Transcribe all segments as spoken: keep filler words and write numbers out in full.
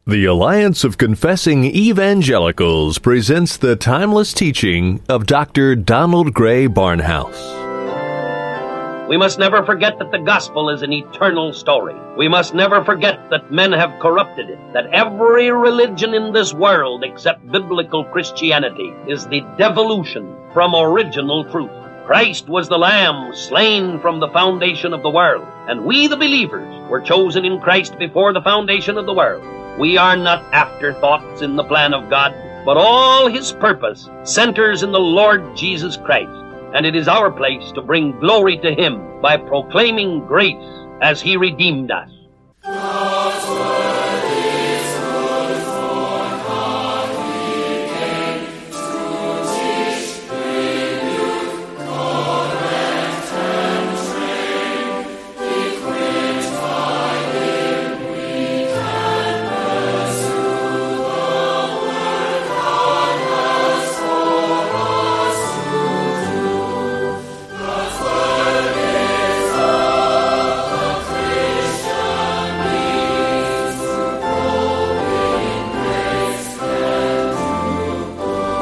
The Alliance of Confessing Evangelicals presents the timeless teaching of Doctor Donald Grey Barnhouse. We must never forget that the gospel is an eternal story. We must never forget that men have corrupted it, that every religion in this world except biblical Christianity is the devolution from original truth. Christ was the Lamb slain from the foundation of the world, and we, the believers, were chosen in Christ before the foundation of the world. We are not afterthoughts in the plan of God, but all His purpose centers in the Lord Jesus Christ, and it is our place to bring glory to Him by proclaiming grace as He redeemed us. God's word is good for hearty gain, to teach, rebuke, correct, and train. Equipped by Him, we can pursue the work God has for us to do. God's word is all the Christian needs to grow in grace and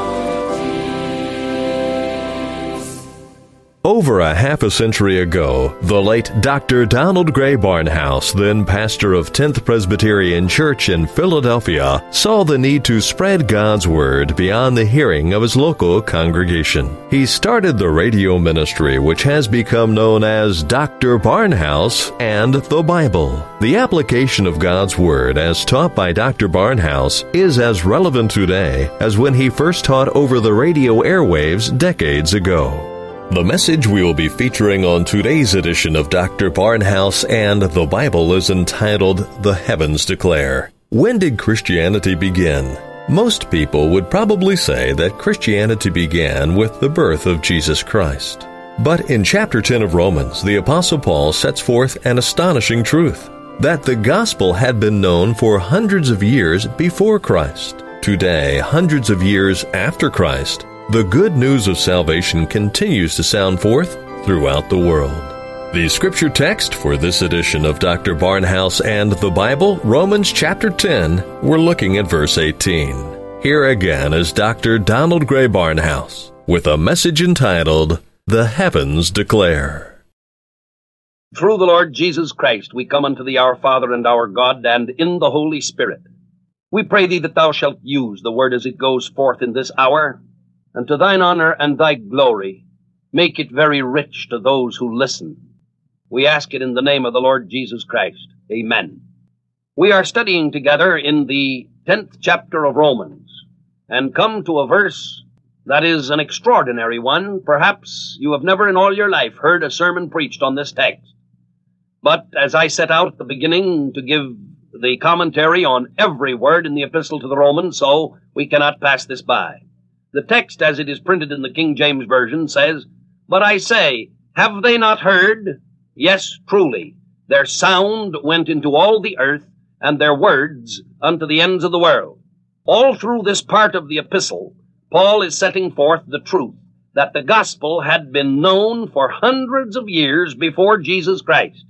to good deeds. Over a half a century ago, the late Doctor Donald Grey Barnhouse, then pastor of tenth Presbyterian Church in Philadelphia, saw the need to spread God's Word beyond the hearing of his local congregation. He started the radio ministry, which has become known as Doctor Barnhouse and the Bible. The application of God's Word as taught by Doctor Barnhouse is as relevant today as when he first taught over the radio airwaves decades ago. The message we will be featuring on today's edition of Doctor Barnhouse and the Bible is entitled, The Heavens Declare. When did Christianity begin? Most people would probably say that Christianity began with the birth of Jesus Christ. But in chapter ten of Romans, the Apostle Paul sets forth an astonishing truth, that the gospel had been known for hundreds of years before Christ. Today, hundreds of years after Christ, the good news of salvation continues to sound forth throughout the world. The scripture text for this edition of Doctor Barnhouse and the Bible, Romans chapter ten, we're looking at verse eighteen. Here again is Doctor Donald Grey Barnhouse with a message entitled, The Heavens Declare. Through the Lord Jesus Christ we come unto thee, our Father and our God, and in the Holy Spirit. We pray thee that thou shalt use the word as it goes forth in this hour, and to thine honor and thy glory, make it very rich to those who listen. We ask it in the name of the Lord Jesus Christ. Amen. We are studying together in the tenth chapter of Romans, and come to a verse that is an extraordinary one. Perhaps you have never in all your life heard a sermon preached on this text. But as I set out at the beginning to give the commentary on every word in the epistle to the Romans, so we cannot pass this by. The text, as it is printed in the King James Version, says, But I say, have they not heard? Yes, truly. Their sound went into all the earth, and their words unto the ends of the world. All through this part of the epistle, Paul is setting forth the truth that the gospel had been known for hundreds of years before Jesus Christ.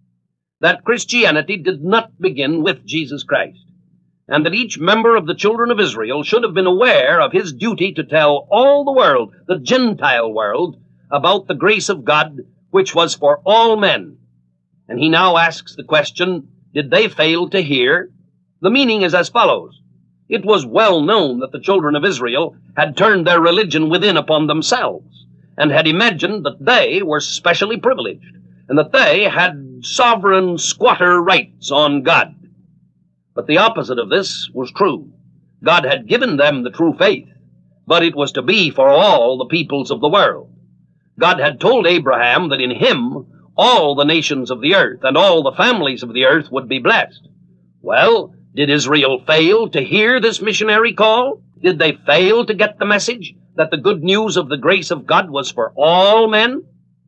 That Christianity did not begin with Jesus Christ, and that each member of the children of Israel should have been aware of his duty to tell all the world, the Gentile world, about the grace of God, which was for all men. And he now asks the question, did they fail to hear? The meaning is as follows. It was well known that the children of Israel had turned their religion within upon themselves, and had imagined that they were specially privileged, and that they had sovereign squatter rights on God. But the opposite of this was true. God had given them the true faith, but it was to be for all the peoples of the world. God had told Abraham that in him all the nations of the earth and all the families of the earth would be blessed. Well, did Israel fail to hear this missionary call? Did they fail to get the message that the good news of the grace of God was for all men?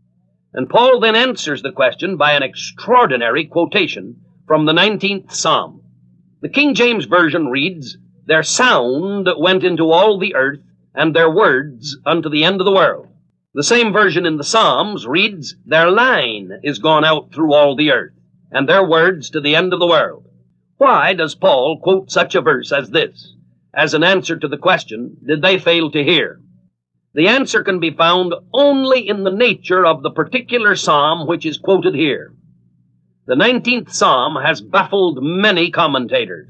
And Paul then answers the question by an extraordinary quotation from the nineteenth Psalm. The King James Version reads, Their sound went into all the earth, and their words unto the end of the world. The same version in the Psalms reads, Their line is gone out through all the earth, and their words to the end of the world. Why does Paul quote such a verse as this, as an answer to the question, did they fail to hear? The answer can be found only in the nature of the particular psalm which is quoted here. The nineteenth Psalm has baffled many commentators.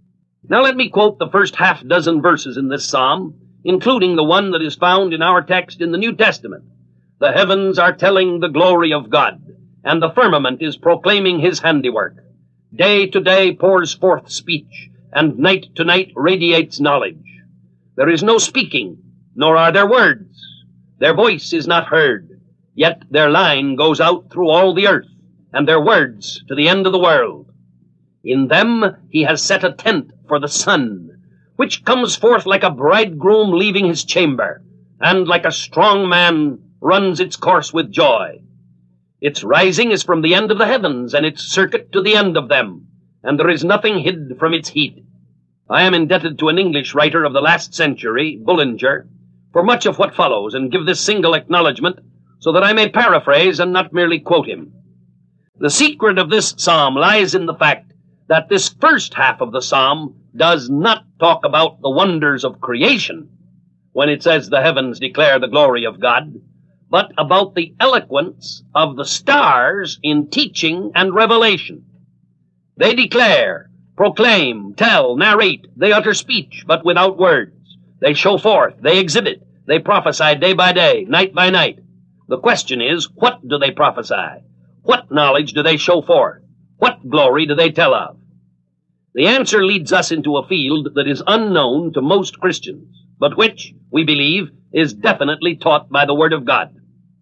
Now let me quote the first half dozen verses in this psalm, including the one that is found in our text in the New Testament. The heavens are telling the glory of God, and the firmament is proclaiming his handiwork. Day to day pours forth speech, and night to night radiates knowledge. There is no speaking, nor are there words. Their voice is not heard, yet their line goes out through all the earth, and their words to the end of the world. In them he has set a tent for the sun, which comes forth like a bridegroom leaving his chamber, and like a strong man runs its course with joy. Its rising is from the end of the heavens, and its circuit to the end of them, and there is nothing hid from its heat. I am indebted to an English writer of the last century, Bullinger, for much of what follows, and give this single acknowledgment, so that I may paraphrase and not merely quote him. The secret of this psalm lies in the fact that this first half of the psalm does not talk about the wonders of creation, when it says the heavens declare the glory of God, but about the eloquence of the stars in teaching and revelation. They declare, proclaim, tell, narrate, they utter speech, but without words. They show forth, they exhibit, they prophesy day by day, night by night. The question is, what do they prophesy? What knowledge do they show forth? What glory do they tell of? The answer leads us into a field that is unknown to most Christians, but which, we believe, is definitely taught by the Word of God.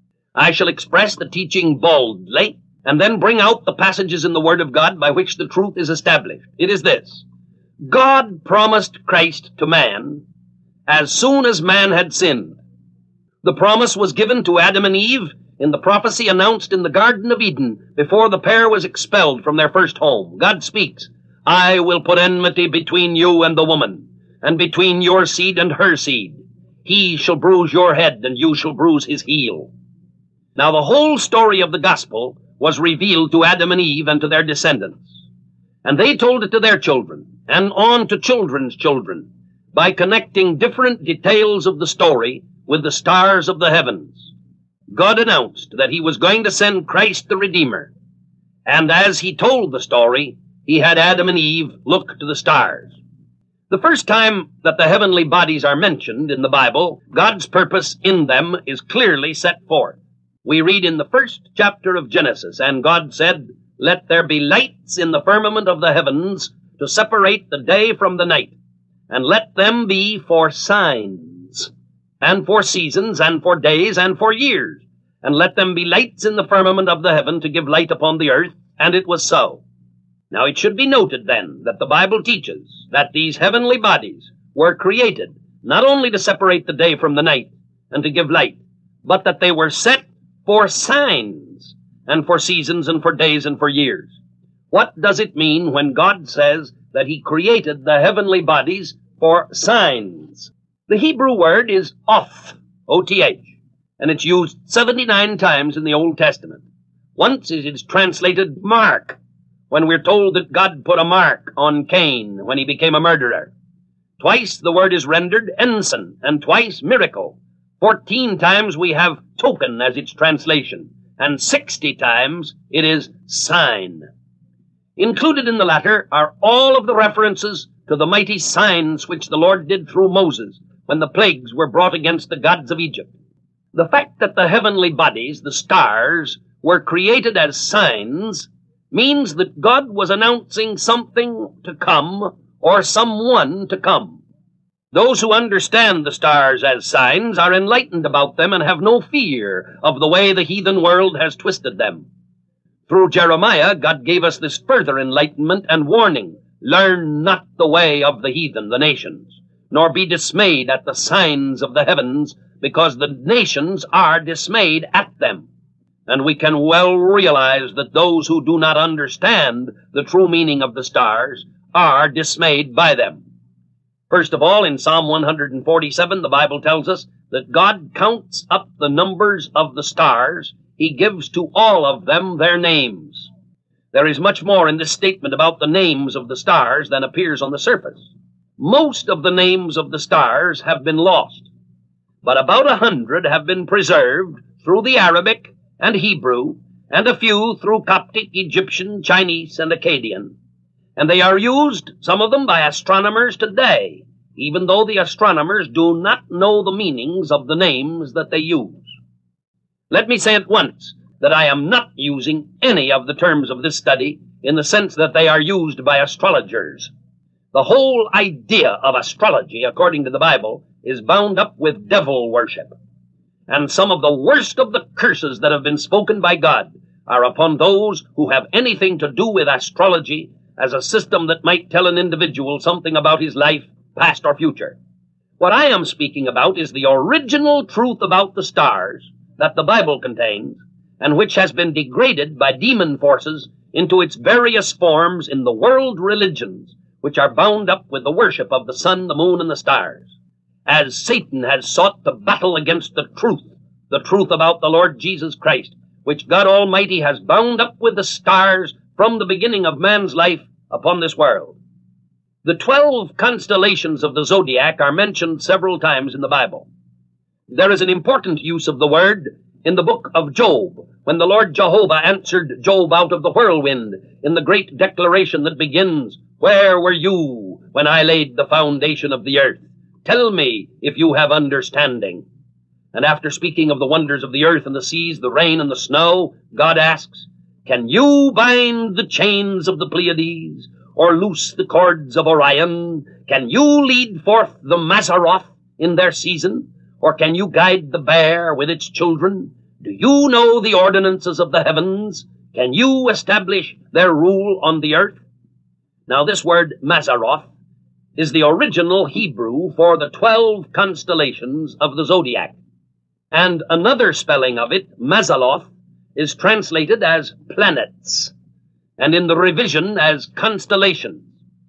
I shall express the teaching boldly, and then bring out the passages in the Word of God by which the truth is established. It is this: God promised Christ to man as soon as man had sinned. The promise was given to Adam and Eve in the prophecy announced in the Garden of Eden before the pair was expelled from their first home. God speaks, I will put enmity between you and the woman, and between your seed and her seed. He shall bruise your head, and you shall bruise his heel. Now the whole story of the gospel was revealed to Adam and Eve and to their descendants. And they told it to their children, and on to children's children, by connecting different details of the story with the stars of the heavens. God announced that he was going to send Christ the Redeemer. And as he told the story, he had Adam and Eve look to the stars. The first time that the heavenly bodies are mentioned in the Bible, God's purpose in them is clearly set forth. We read in the first chapter of Genesis, and God said, Let there be lights in the firmament of the heavens to separate the day from the night, and let them be for signs, and for seasons, and for days, and for years, and let them be lights in the firmament of the heaven to give light upon the earth, and it was so. Now it should be noted then that the Bible teaches that these heavenly bodies were created not only to separate the day from the night and to give light, but that they were set for signs, and for seasons, and for days, and for years. What does it mean when God says that he created the heavenly bodies for signs? The Hebrew word is oth, O T H, and it's used seventy-nine times in the Old Testament. Once it is translated mark, when we're told that God put a mark on Cain when he became a murderer. Twice the word is rendered ensign, and twice miracle. Fourteen times we have token as its translation, and sixty times it is sign. Included in the latter are all of the references to the mighty signs which the Lord did through Moses when the plagues were brought against the gods of Egypt. The fact that the heavenly bodies, the stars, were created as signs means that God was announcing something to come, or someone to come. Those who understand the stars as signs are enlightened about them and have no fear of the way the heathen world has twisted them. Through Jeremiah, God gave us this further enlightenment and warning. Learn not the way of the heathen, the nations, nor be dismayed at the signs of the heavens, because the nations are dismayed at them. And we can well realize that those who do not understand the true meaning of the stars are dismayed by them. First of all, in Psalm one forty-seven, the Bible tells us that God counts up the numbers of the stars. He gives to all of them their names. There is much more in this statement about the names of the stars than appears on the surface. Most of the names of the stars have been lost, but about a hundred have been preserved through the Arabic and Hebrew, and a few through Coptic, Egyptian, Chinese, and Akkadian. And they are used, some of them, by astronomers today, even though the astronomers do not know the meanings of the names that they use. Let me say at once that I am not using any of the terms of this study in the sense that they are used by astrologers. The whole idea of astrology, according to the Bible, is bound up with devil worship. And some of the worst of the curses that have been spoken by God are upon those who have anything to do with astrology as a system that might tell an individual something about his life, past or future. What I am speaking about is the original truth about the stars that the Bible contains, and which has been degraded by demon forces into its various forms in the world religions, which are bound up with the worship of the sun, the moon, and the stars. As Satan has sought to battle against the truth, the truth about the Lord Jesus Christ, which God Almighty has bound up with the stars from the beginning of man's life upon this world. The twelve constellations of the zodiac are mentioned several times in the Bible. There is an important use of the word in the book of Job, when the Lord Jehovah answered Job out of the whirlwind in the great declaration that begins, "Where were you when I laid the foundation of the earth? Tell me if you have understanding." And after speaking of the wonders of the earth and the seas, the rain and the snow, God asks, "Can you bind the chains of the Pleiades, or loose the cords of Orion? Can you lead forth the Mazzaroth in their season? Or can you guide the bear with its children? Do you know the ordinances of the heavens? Can you establish their rule on the earth?" Now this word Mazzaroth is the original Hebrew for the twelve constellations of the zodiac. And another spelling of it, Mazaloth, is translated as planets, and in the revision as constellations.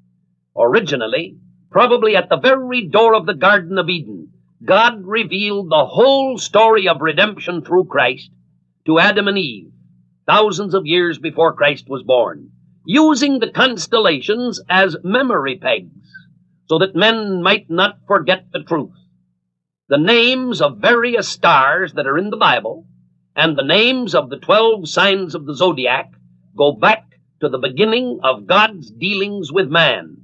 Originally, probably at the very door of the Garden of Eden, God revealed the whole story of redemption through Christ to Adam and Eve, thousands of years before Christ was born, using the constellations as memory pegs, so that men might not forget the truth. The names of various stars that are in the Bible and the names of the twelve signs of the zodiac go back to the beginning of God's dealings with man.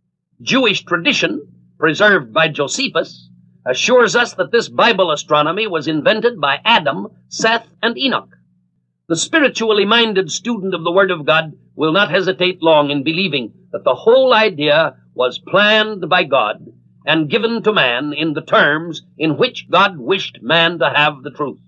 Jewish tradition, preserved by Josephus, assures us that this Bible astronomy was invented by Adam, Seth, and Enoch. The spiritually minded student of the Word of God will not hesitate long in believing that the whole idea was planned by God and given to man in the terms in which God wished man to have the truth.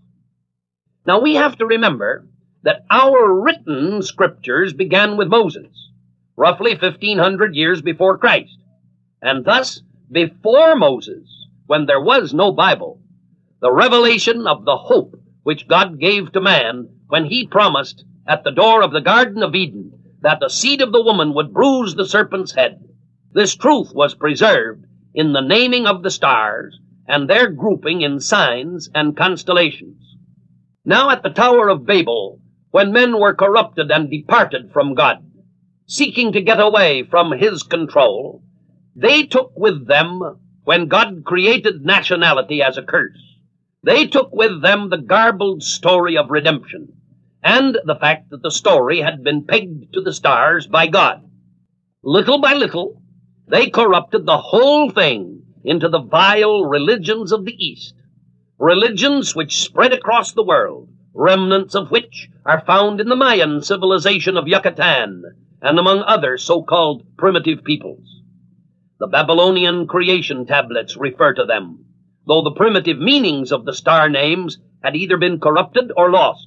Now we have to remember that our written scriptures began with Moses, roughly fifteen hundred years before Christ, and thus before Moses, when there was no Bible, the revelation of the hope which God gave to man when he promised at the door of the Garden of Eden that the seed of the woman would bruise the serpent's head. This truth was preserved in the naming of the stars and their grouping in signs and constellations. Now at the Tower of Babel, when men were corrupted and departed from God, seeking to get away from his control, they took with them, when God created nationality as a curse, they took with them the garbled story of redemption, and the fact that the story had been pegged to the stars by God. Little by little, they corrupted the whole thing into the vile religions of the East, religions which spread across the world, remnants of which are found in the Mayan civilization of Yucatan and among other so-called primitive peoples. The Babylonian creation tablets refer to them, though the primitive meanings of the star names had either been corrupted or lost.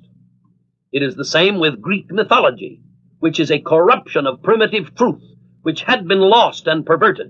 It is the same with Greek mythology, which is a corruption of primitive truth which had been lost and perverted.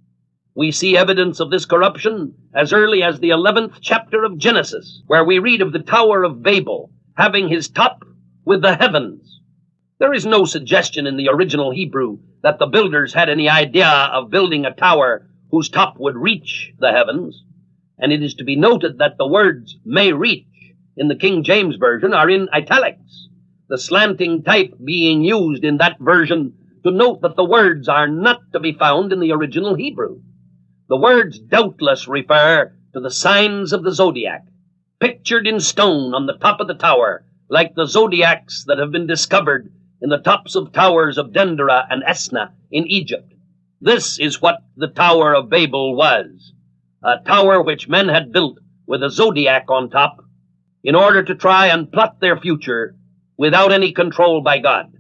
We see evidence of this corruption as early as the eleventh chapter of Genesis, where we read of the Tower of Babel having his top with the heavens. There is no suggestion in the original Hebrew that the builders had any idea of building a tower whose top would reach the heavens, and it is to be noted that the words "may reach" in the King James Version are in italics. the slanting type being used in that version to note that the words are not to be found in the original Hebrew. The words doubtless refer to the signs of the zodiac, pictured in stone on the top of the tower, like the zodiacs that have been discovered in the tops of towers of Dendera and Esna in Egypt. This is what the Tower of Babel was, a tower which men had built with a zodiac on top in order to try and plot their future without any control by God.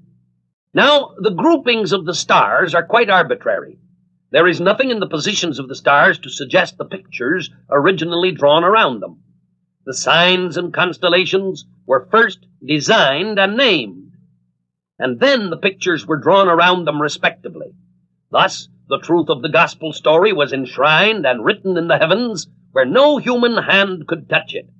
Now, the groupings of the stars are quite arbitrary. There is nothing in the positions of the stars to suggest the pictures originally drawn around them. The signs and constellations were first designed and named, and then the pictures were drawn around them respectively. Thus, the truth of the gospel story was enshrined and written in the heavens where no human hand could touch it.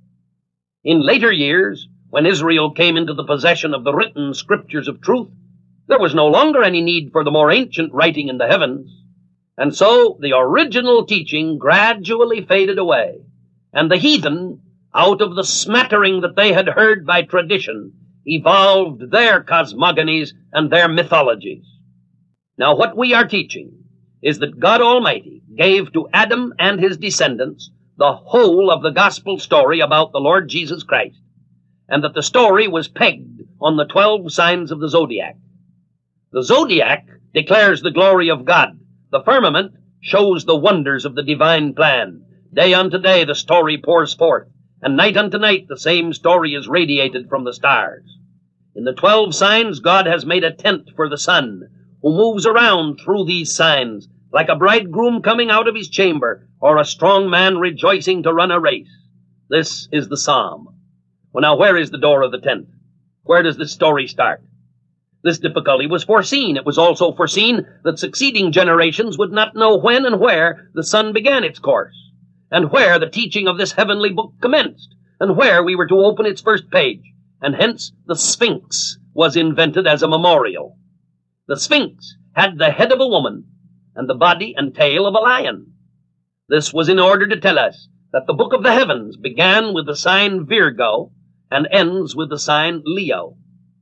In later years, when Israel came into the possession of the written scriptures of truth, there was no longer any need for the more ancient writing in the heavens, and so the original teaching gradually faded away, and the heathen, out of the smattering that they had heard by tradition, evolved their cosmogonies and their mythologies. Now, what we are teaching is that God Almighty gave to Adam and his descendants the whole of the gospel story about the Lord Jesus Christ, and that the story was pegged on the twelve signs of the zodiac. The zodiac declares the glory of God. The firmament shows the wonders of the divine plan. Day unto day the story pours forth, and night unto night the same story is radiated from the stars. In the twelve signs God has made a tent for the sun, who moves around through these signs like a bridegroom coming out of his chamber, or a strong man rejoicing to run a race. This is the psalm. Well, now, where is the door of the tent? Where does this story start? This difficulty was foreseen. It was also foreseen that succeeding generations would not know when and where the sun began its course, and where the teaching of this heavenly book commenced, and where we were to open its first page, and hence the Sphinx was invented as a memorial. The Sphinx had the head of a woman and the body and tail of a lion. This was in order to tell us that the book of the heavens began with the sign Virgo and ends with the sign Leo.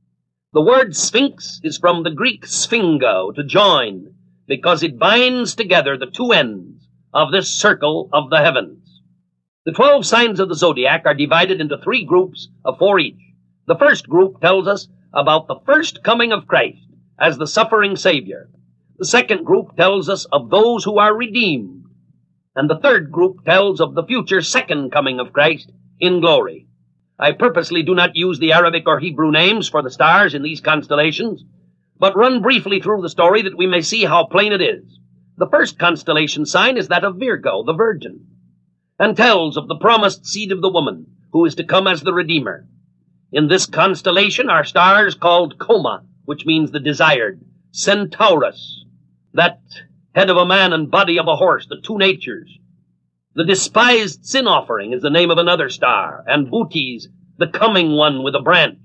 The word Sphinx is from the Greek sphingo, to join, because it binds together the two ends of this circle of the heavens. The twelve signs of the zodiac are divided into three groups of four each. The first group tells us about the first coming of Christ as the suffering Savior. The second group tells us of those who are redeemed. And the third group tells of the future second coming of Christ in glory. I purposely do not use the Arabic or Hebrew names for the stars in these constellations, but run briefly through the story that we may see how plain it is. The first constellation sign is that of Virgo, the Virgin, and tells of the promised seed of the woman, who is to come as the Redeemer. In this constellation are stars called Coma, which means the desired, Centaurus, that head of a man and body of a horse, the two natures. The despised sin offering is the name of another star, and Bootes, the coming one with a branch.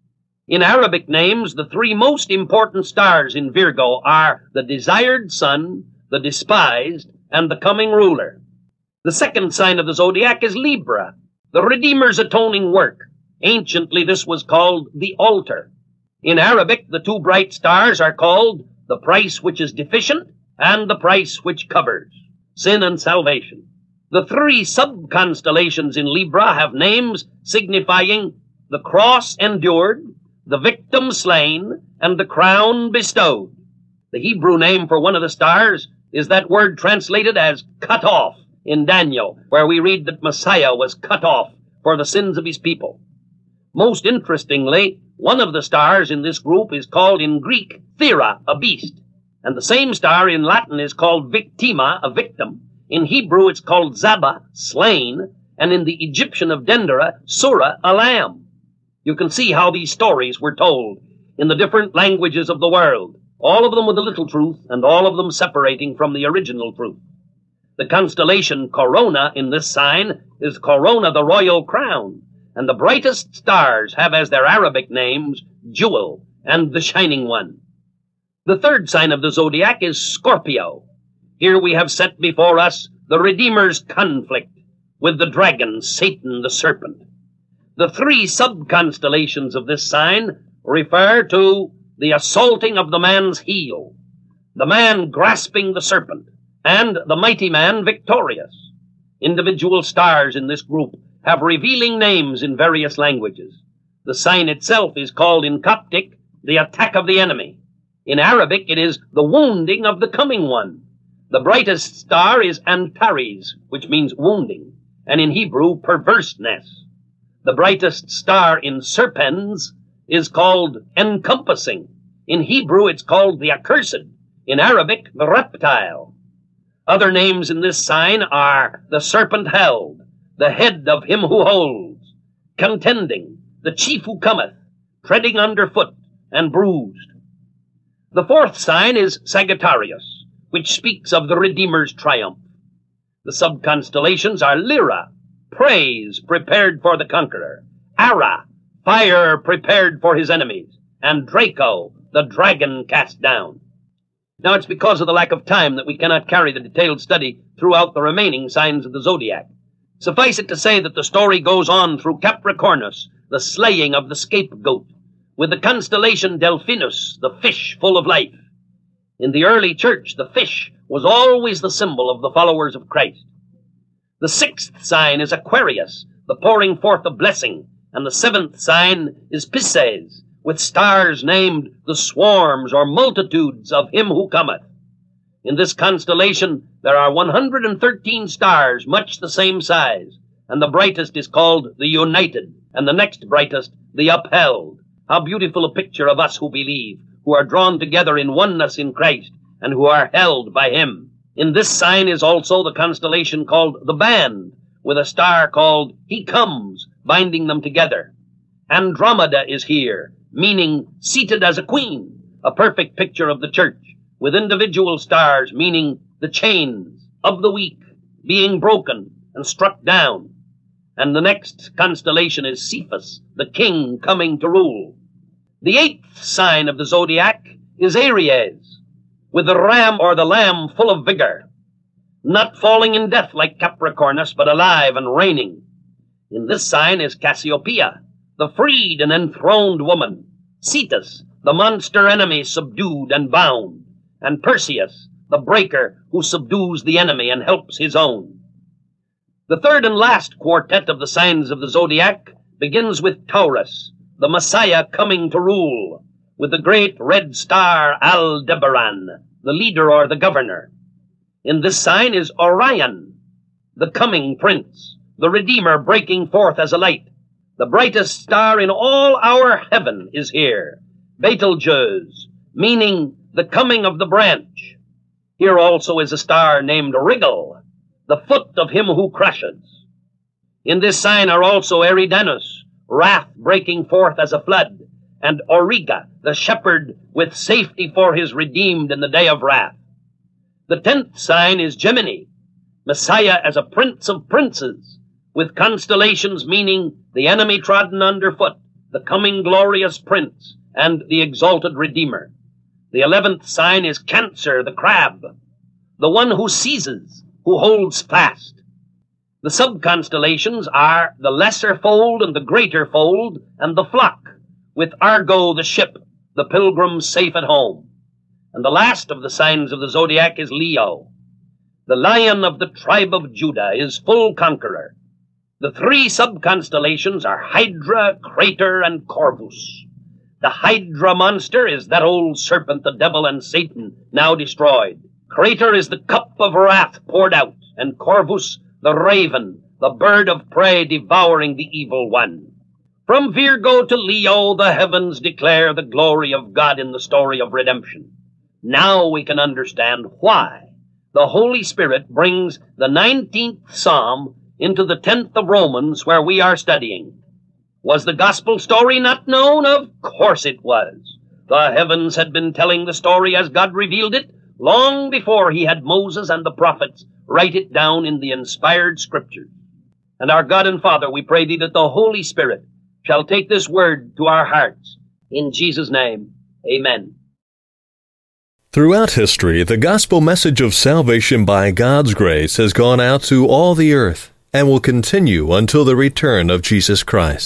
In Arabic names, the three most important stars in Virgo are the desired son, the despised, and the coming ruler. The second sign of the zodiac is Libra, the Redeemer's atoning work. Anciently, this was called the altar. In Arabic, the two bright stars are called the price which is deficient and the price which covers, sin and salvation. The three sub-constellations in Libra have names signifying the cross endured, the victim slain, and the crown bestowed. The Hebrew name for one of the stars is that word translated as cut off in Daniel, where we read that Messiah was cut off for the sins of his people. Most interestingly, one of the stars in this group is called in Greek Thera, a beast, and the same star in Latin is called Victima, a victim. In Hebrew, it's called Zaba, slain, and in the Egyptian of Dendera, Surah, a lamb. You can see how these stories were told in the different languages of the world, all of them with a little truth, and all of them separating from the original truth. The constellation Corona in this sign is Corona, the royal crown, and the brightest stars have as their Arabic names Jewel and the Shining One. The third sign of the zodiac is Scorpio. Here we have set before us the Redeemer's conflict with the dragon, Satan the serpent. The three sub-constellations of this sign refer to the assaulting of the man's heel, the man grasping the serpent, and the mighty man victorious. Individual stars in this group have revealing names in various languages. The sign itself is called in Coptic the attack of the enemy. In Arabic it is the wounding of the coming one. The brightest star is Antares, which means wounding, and in Hebrew perverseness. The brightest star in Serpens is called encompassing. In Hebrew it's called the accursed. In Arabic, the reptile. Other names in this sign are the serpent held, the head of him who holds, contending, the chief who cometh, treading underfoot, and bruised. The fourth sign is Sagittarius, which speaks of the Redeemer's triumph. The sub-constellations are Lyra, praise prepared for the conqueror, Ara, fire prepared for his enemies, and Draco, the dragon cast down. Now, it's because of the lack of time that we cannot carry the detailed study throughout the remaining signs of the zodiac. Suffice it to say that the story goes on through Capricornus, the slaying of the scapegoat, with the constellation Delphinus, the fish full of life. In the early church, the fish was always the symbol of the followers of Christ. The sixth sign is Aquarius, the pouring forth of blessing, and the seventh sign is Pisces, with stars named the swarms or multitudes of him who cometh. In this constellation there are one hundred thirteen stars, much the same size, and the brightest is called the United, and the next brightest the Upheld. How beautiful a picture of us who believe, who are drawn together in oneness in Christ, and who are held by him. In this sign is also the constellation called the Band, with a star called He Comes, binding them together. Andromeda is here, meaning seated as a queen, a perfect picture of the church, with individual stars meaning the chains of the weak being broken and struck down. And the next constellation is Cephas, the king coming to rule. The eighth sign of the zodiac is Aries, with the ram or the lamb full of vigor, not falling in death like Capricornus, but alive and reigning. In this sign is Cassiopeia, the freed and enthroned woman, Cetus, the monster enemy subdued and bound, and Perseus, the breaker who subdues the enemy and helps his own. The third and last quartet of the signs of the zodiac begins with Taurus, the Messiah coming to rule, with the great red star Aldebaran, the leader or the governor. In this sign is Orion, the coming prince, the Redeemer breaking forth as a light. The brightest star in all our heaven is here, Betelgeuse, meaning the coming of the branch. Here also is a star named Rigel, the foot of him who crushes. In this sign are also Eridanus, wrath breaking forth as a flood, and Auriga, the shepherd with safety for his redeemed in the day of wrath. The tenth sign is Gemini, Messiah as a prince of princes, with constellations meaning the enemy trodden underfoot, the coming glorious prince, and the exalted Redeemer. The eleventh sign is Cancer, the crab, the one who seizes, who holds fast. The sub-constellations are the lesser fold and the greater fold, and the flock, with Argo the ship, the pilgrims safe at home. And the last of the signs of the zodiac is Leo. The lion of the tribe of Judah is full conqueror. The three sub-constellations are Hydra, Crater, and Corvus. The Hydra monster is that old serpent, the devil and Satan, now destroyed. Crater is the cup of wrath poured out, and Corvus, the raven, the bird of prey devouring the evil one. From Virgo to Leo, the heavens declare the glory of God in the story of redemption. Now we can understand why the Holy Spirit brings the nineteenth Psalm into the tenth of Romans, where we are studying. Was the gospel story not known? Of course it was. The heavens had been telling the story as God revealed it long before he had Moses and the prophets write it down in the inspired scriptures. And our God and Father, we pray thee that the Holy Spirit shall take this word to our hearts. In Jesus' name, amen. Throughout history, the gospel message of salvation by God's grace has gone out to all the earth and will continue until the return of Jesus Christ.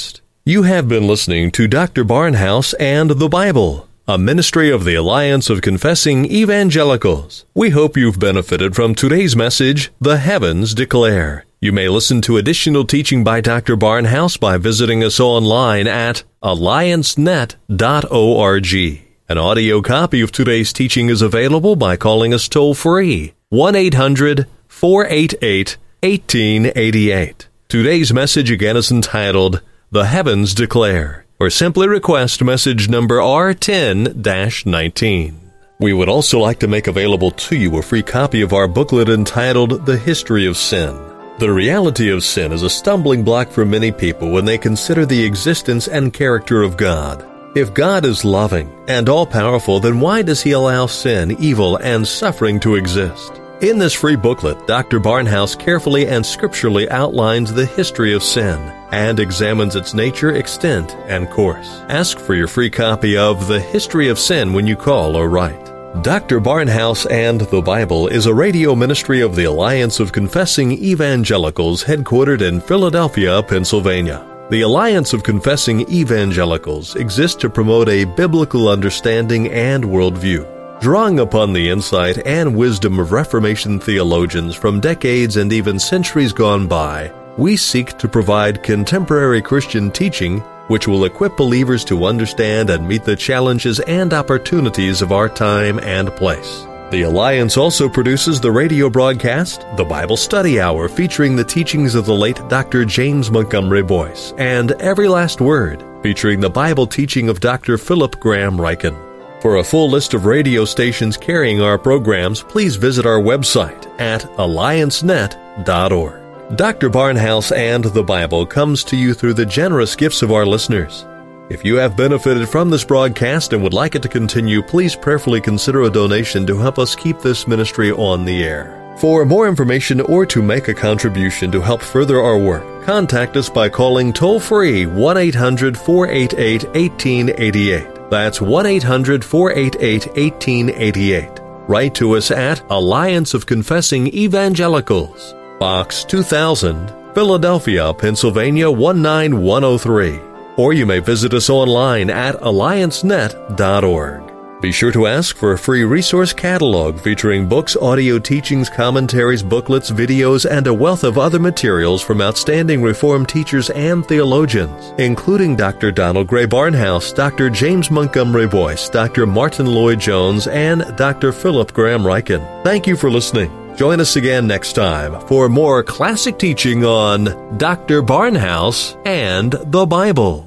You have been listening to Doctor Barnhouse and the Bible, a ministry of the Alliance of Confessing Evangelicals. We hope you've benefited from today's message, The Heavens Declare. You may listen to additional teaching by Doctor Barnhouse by visiting us online at alliance net dot org. An audio copy of today's teaching is available by calling us toll-free, one eight hundred four eight eight one eight eight eight. Today's message again is entitled, The Heavens Declare, or simply request message number R ten nineteen. We would also like to make available to you a free copy of our booklet entitled The History of Sin. The reality of sin is a stumbling block for many people when they consider the existence and character of God. If God is loving and all-powerful, then why does He allow sin, evil, and suffering to exist? In this free booklet, Doctor Barnhouse carefully and scripturally outlines the history of sin and examines its nature, extent, and course. Ask for your free copy of The History of Sin when you call or write. Doctor Barnhouse and the Bible is a radio ministry of the Alliance of Confessing Evangelicals headquartered in Philadelphia, Pennsylvania. The Alliance of Confessing Evangelicals exists to promote a biblical understanding and worldview. Drawing upon the insight and wisdom of Reformation theologians from decades and even centuries gone by, we seek to provide contemporary Christian teaching which will equip believers to understand and meet the challenges and opportunities of our time and place. The Alliance also produces the radio broadcast, the Bible Study Hour featuring the teachings of the late Doctor James Montgomery Boyce, and Every Last Word featuring the Bible teaching of Doctor Philip Graham Ryken. For a full list of radio stations carrying our programs, please visit our website at alliance net dot org. Doctor Barnhouse and the Bible comes to you through the generous gifts of our listeners. If you have benefited from this broadcast and would like it to continue, please prayerfully consider a donation to help us keep this ministry on the air. For more information or to make a contribution to help further our work, contact us by calling toll-free one eight hundred four eight eight one eight eight eight. That's one eight hundred four eight eight one eight eight eight. Write to us at Alliance of Confessing Evangelicals, Box two thousand, Philadelphia, Pennsylvania one nine one oh three. Or you may visit us online at alliance net dot org. Be sure to ask for a free resource catalog featuring books, audio teachings, commentaries, booklets, videos, and a wealth of other materials from outstanding Reformed teachers and theologians, including Doctor Donald Gray Barnhouse, Doctor James Montgomery Boyce, Doctor Martin Lloyd-Jones, and Doctor Philip Graham Ryken. Thank you for listening. Join us again next time for more classic teaching on Doctor Barnhouse and the Bible.